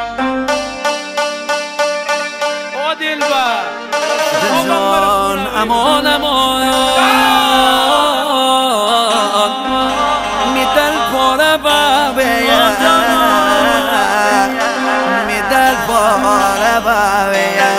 جان امان امان می دل پاره بابیا می دل پاره بابیا.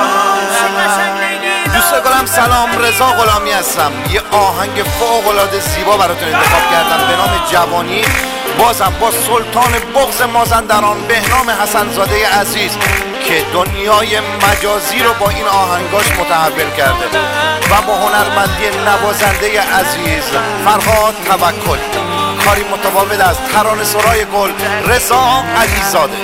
دوست گلم سلام، رضا غلامی هستم. یه آهنگ فوق العاده زیبا براتون انتخاب کردم به نام جوانی، بازم با سلطان بغض مازندران بهنام حسن‌زاده عزیز که دنیای مجازی رو با این آهنگاش متحول کرده و با هنرمندی نوازنده عزیز فرهاد توکلی، کاری متفاوت از ترانه‌سرای گل رضا علیزاده.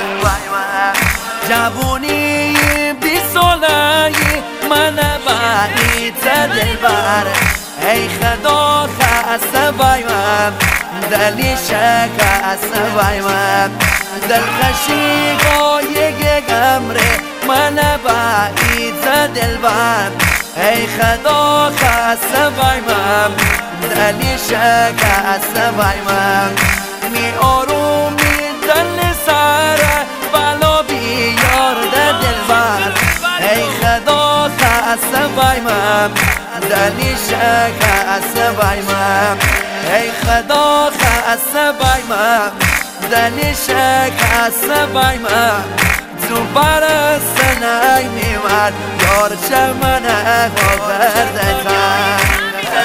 جوانی 20 سالگی من بعید دلبر، ای خدا خسته بایم دلی شکسته بایم، دلخوشی قایق گمره من بعید دلبر، ای خدا خسته بایم دلی شکسته بایم، می آرومی دل سر بلا بیار دلبر، ای خدا خسته بایم دلی شکسته بایم، ای خدا خسته بایم دلی شکسته بایم، تو برست نمیمد یار چمنه آورده کن.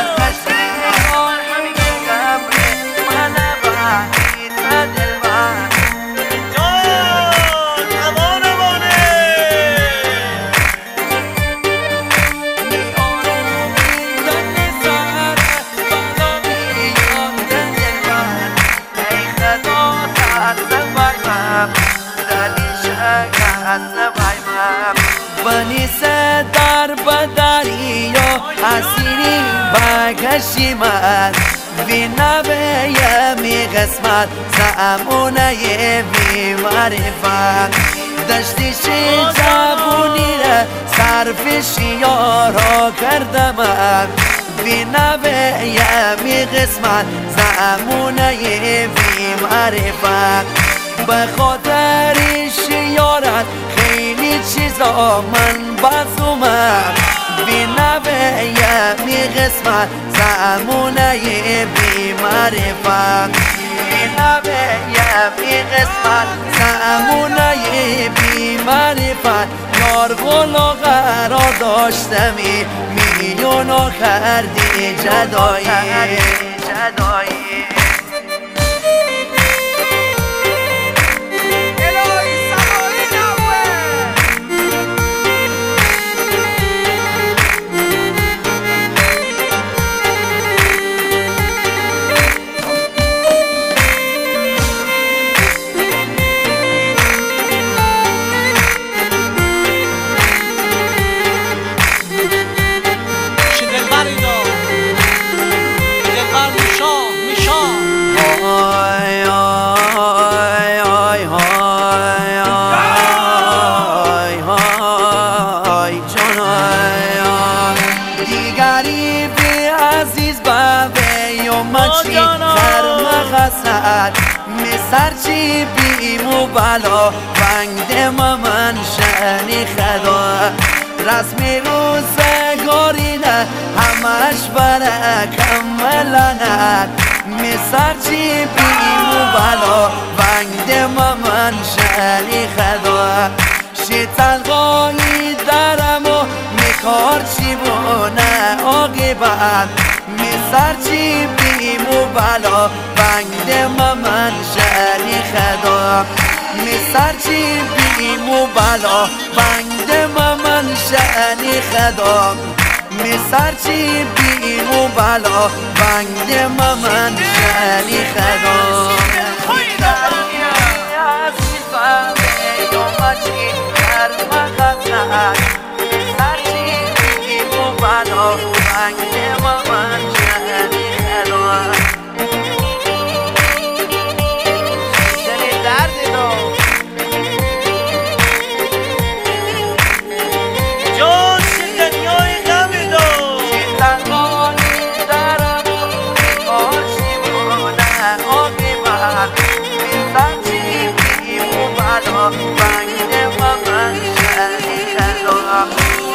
بنی در بدریا اسیری بکشی من بی نبه می قسمت زمونه بی معرفت، دشتیشی جوونی را صرفشی یارا کردم بی نبه می قسمت زمونه بی معرفت، به خاطرش یارت خیلی چیزا من بازومم بی نوه می قسمت زمونه بی معرفت، بی نوه می قسمت زمونه بی معرفت، یار غلا قرار داشتمی میونو کردی جدایی. میسرچی بیمو بلا بنگ من شنی خدا، رسمی روزگاری نه همش برا کملنه، میسرچی بیمو بلا بنگ من شنی خدا، شیطان قایی درم و میکار چی بونه آقیبت، میسرچی بیمو بلا بنگ من شنی خدا، میسرچی بیمو بلا بنگ من شنی خدا، میسرچی بیمو بلا بنگ من شنی خدا.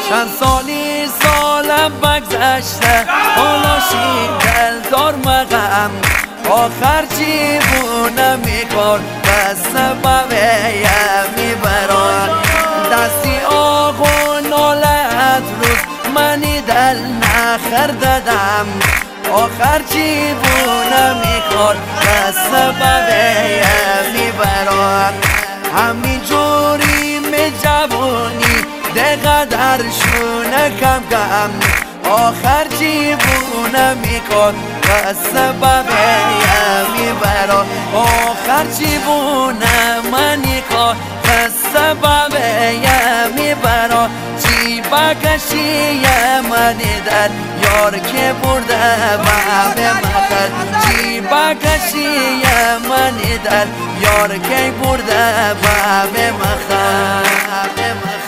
چند سالم بگذشته حالاشی دل دار مغم آخر چیونه میکن به سبب میبران دستی آقا نالت روز منی دل نخر دادم آخر چیونه میکن به سبب میبران همین جوری می جوانی ده قدرشونه کم کم آخر جیبونه میکن به سبب میبرا آخر جیبونه منی کن به سبب میبرا چی بکشی منی در یار که برده باب مخل چی بکشی منی در یار که برده باب مخل